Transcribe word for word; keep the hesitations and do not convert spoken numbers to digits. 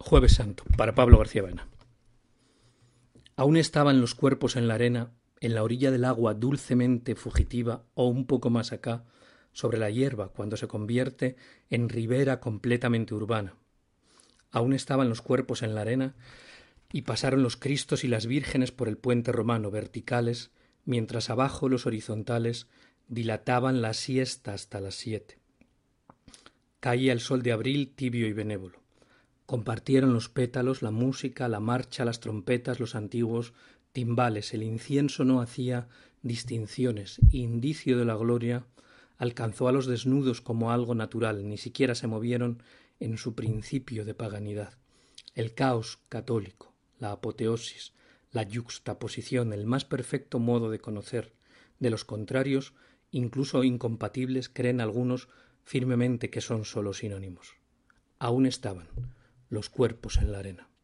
Jueves Santo, para Pablo García Baena. Aún estaban los cuerpos en la arena, en la orilla del agua dulcemente fugitiva o un poco más acá, sobre la hierba cuando se convierte en ribera completamente urbana. Aún estaban los cuerpos en la arena y pasaron los Cristos y las Vírgenes por el puente romano verticales, mientras abajo los horizontales dilataban la siesta hasta las siete. Caía el sol de abril tibio y benévolo. Compartieron los pétalos, la música, la marcha, las trompetas, los antiguos timbales. El incienso no hacía distinciones. Indicio de la gloria alcanzó a los desnudos como algo natural. Ni siquiera se movieron en su principio de paganidad. El caos católico, la apoteosis, la yuxtaposición, el más perfecto modo de conocer. De los contrarios, incluso incompatibles, creen algunos firmemente que son sólo sinónimos. Aún estaban los cuerpos en la arena.